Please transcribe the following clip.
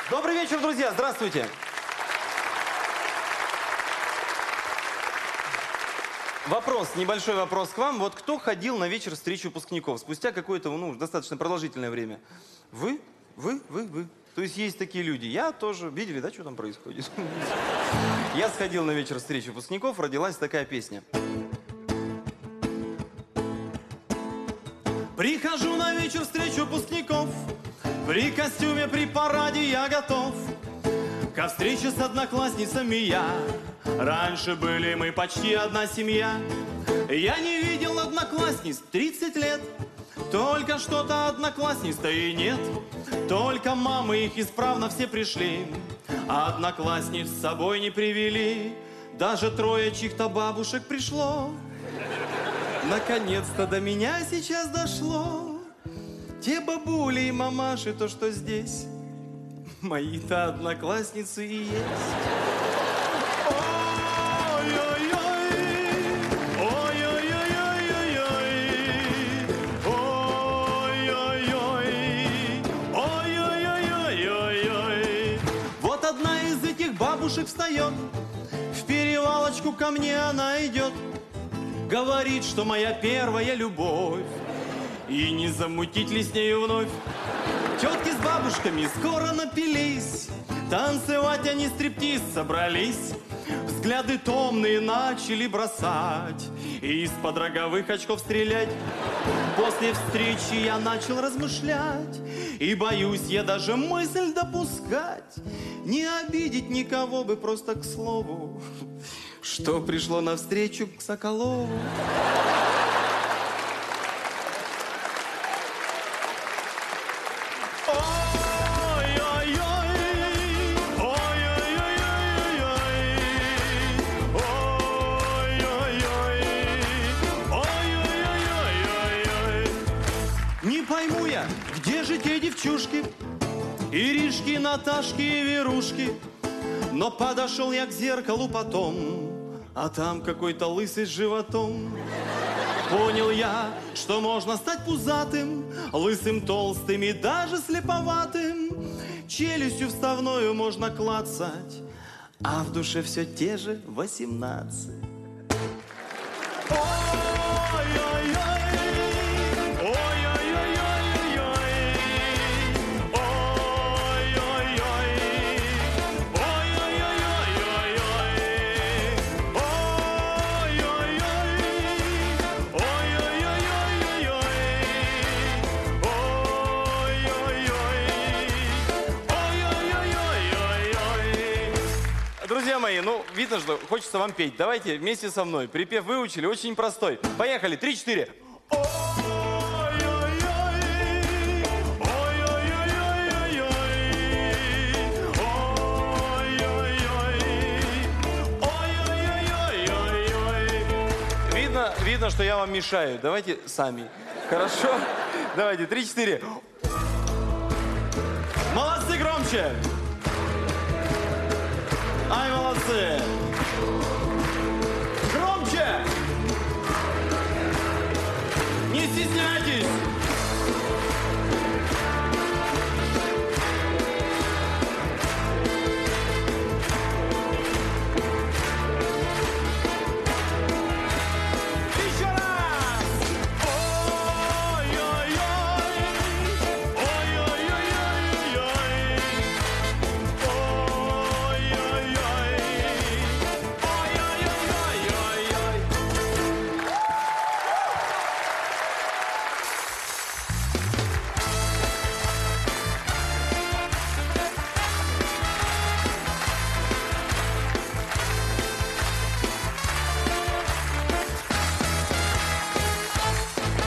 Добрый вечер, друзья, здравствуйте. Вопрос, небольшой вопрос к вам. Вот кто ходил на вечер встречи выпускников спустя какое-то, ну, достаточно продолжительное время? Вы? Вы? То есть есть такие люди. Я тоже. Видели, да, что там происходит? Я сходил на вечер встречи выпускников, родилась такая песня. Прихожу на вечер встречи выпускников, при костюме, при параде я готов ко встрече с одноклассницами я. Раньше были мы почти одна семья. Я не видел одноклассниц 30 лет. Только что-то одноклассниц-то и нет. Только мамы их исправно все пришли, а одноклассниц с собой не привели. Даже трое чьих-то бабушек пришло. Наконец-то до меня сейчас дошло. Те бабули и мамаши, то, что здесь, мои-то одноклассницы и есть. Вот одна из этих бабушек встает, в перевалочку ко мне она идет. Говорит, что моя первая любовь, и не замутить ли с нею вновь. Тетки с бабушками скоро напились, танцевать они стриптиз собрались. Взгляды томные начали бросать и из-под роговых очков стрелять. После встречи я начал размышлять, и боюсь я даже мысль допускать. Не обидеть никого бы просто к слову, что пришло навстречу к Соколову. Не пойму я, где же те девчушки, Иришки, Наташки и Верушки. Но подошел я к зеркалу потом, а там какой-то лысый с животом. Понял я, что можно стать пузатым, лысым, толстым и даже слеповатым. Челюстью вставною можно клацать, а в душе все те же 18. Друзья мои, ну, видно, что хочется вам петь. Давайте вместе со мной. Припев выучили, очень простой. Поехали, 3-4. Видно, что я вам мешаю. Давайте сами. Хорошо? Давайте, 3-4. Молодцы, громче! Ай, молодцы! Громче! Не стесняйтесь!